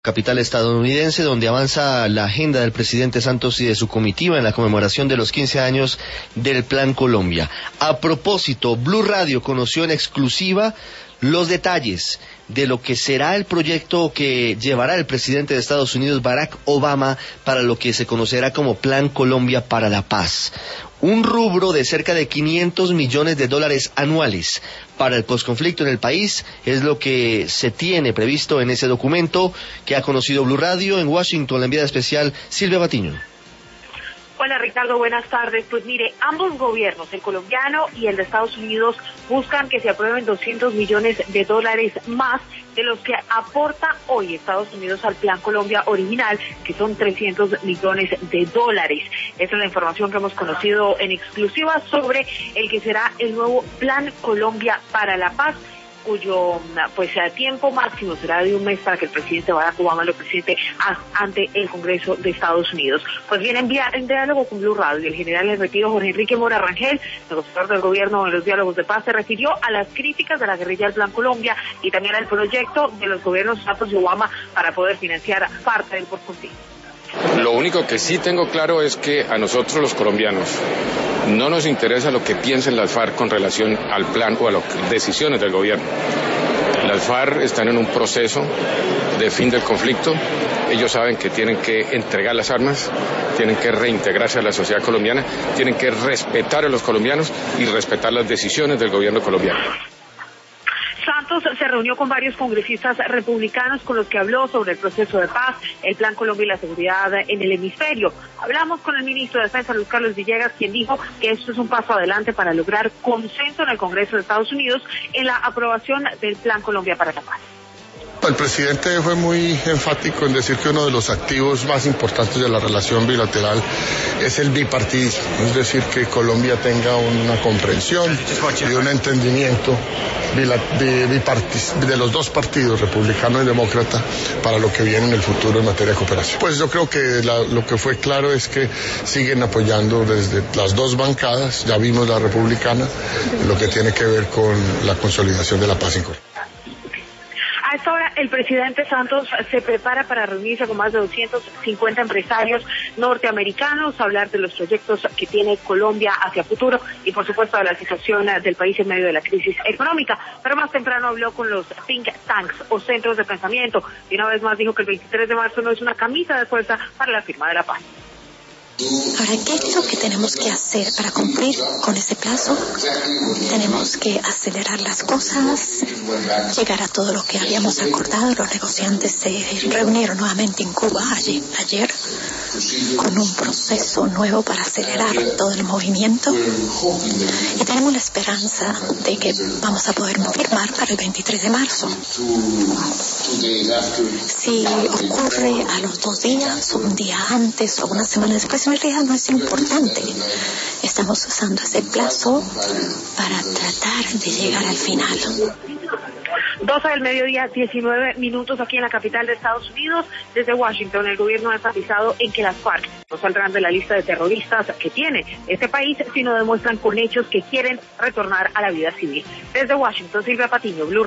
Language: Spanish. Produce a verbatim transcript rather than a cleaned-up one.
capital estadounidense, donde avanza la agenda del presidente Santos y de su comitiva en la conmemoración de los quince años del Plan Colombia. A propósito, Blue Radio conoció en exclusiva los detalles de lo que será el proyecto que llevará el presidente de Estados Unidos, Barack Obama, para lo que se conocerá como Plan Colombia para la Paz. Un rubro de cerca de quinientos millones de dólares anuales para el posconflicto en el país es lo que se tiene previsto en ese documento que ha conocido Blue Radio. En Washington, la enviada especial Silvia Patiño. Hola Ricardo, buenas tardes. Pues mire, ambos gobiernos, el colombiano y el de Estados Unidos, buscan que se aprueben doscientos millones de dólares más de los que aporta hoy Estados Unidos al Plan Colombia original, que son trescientos millones de dólares. Esa es la información que hemos conocido en exclusiva sobre el que será el nuevo Plan Colombia para la Paz, cuyo pues tiempo máximo será de un mes para que el presidente Barack Obama lo presente ante el Congreso de Estados Unidos. Pues bien, en, vía, en diálogo con Blue Radio, el general en retiro Jorge Enrique Mora Rangel, negociador del gobierno en los diálogos de paz, se refirió a las críticas de la guerrilla al Plan Colombia y también al proyecto de los gobiernos Santos y Obama para poder financiar parte del posconflicto. Lo único que sí tengo claro es que a nosotros los colombianos no nos interesa lo que piensen las FARC con relación al plan o a las decisiones del gobierno. Las FARC están en un proceso de fin del conflicto. Ellos saben que tienen que entregar las armas, tienen que reintegrarse a la sociedad colombiana, tienen que respetar a los colombianos y respetar las decisiones del gobierno colombiano. Santos se reunió con varios congresistas republicanos con los que habló sobre el proceso de paz, el Plan Colombia y la seguridad en el hemisferio. Hablamos con el ministro de Defensa, Luis Carlos Villegas, quien dijo que esto es un paso adelante para lograr consenso en el Congreso de Estados Unidos en la aprobación del Plan Colombia para la Paz. El presidente fue muy enfático en decir que uno de los activos más importantes de la relación bilateral es el bipartidismo, es decir, que Colombia tenga una comprensión y un entendimiento de los dos partidos, republicano y demócrata, para lo que viene en el futuro en materia de cooperación. Pues yo creo que la, lo que fue claro es que siguen apoyando desde las dos bancadas, ya vimos la republicana, lo que tiene que ver con la consolidación de la paz en Colombia. A esta hora, el presidente Santos se prepara para reunirse con más de doscientos cincuenta empresarios norteamericanos, hablar de los proyectos que tiene Colombia hacia futuro y, por supuesto, de la situación del país en medio de la crisis económica. Pero más temprano habló con los think tanks o centros de pensamiento y una vez más dijo que el veintitrés de marzo no es una camisa de fuerza para la firma de la paz. Ahora, ¿qué es lo que tenemos que hacer para cumplir con ese plazo? Tenemos que acelerar las cosas, llegar a todo lo que habíamos acordado. Los negociantes se reunieron nuevamente en Cuba ayer, ayer con un proceso nuevo para acelerar todo el movimiento. Y tenemos la esperanza de que vamos a poder firmar para el veintitrés de marzo. Si ocurre a los dos días, o un día antes, o una semana después, en realidad no es importante. Estamos usando ese plazo para tratar de llegar al final. doce del mediodía, diecinueve minutos aquí en la capital de Estados Unidos. Desde Washington, el gobierno ha enfatizado en que las FARC no saldrán de la lista de terroristas que tiene este país, sino demuestran con hechos que quieren retornar a la vida civil. Desde Washington, Silvia Patiño, Blue.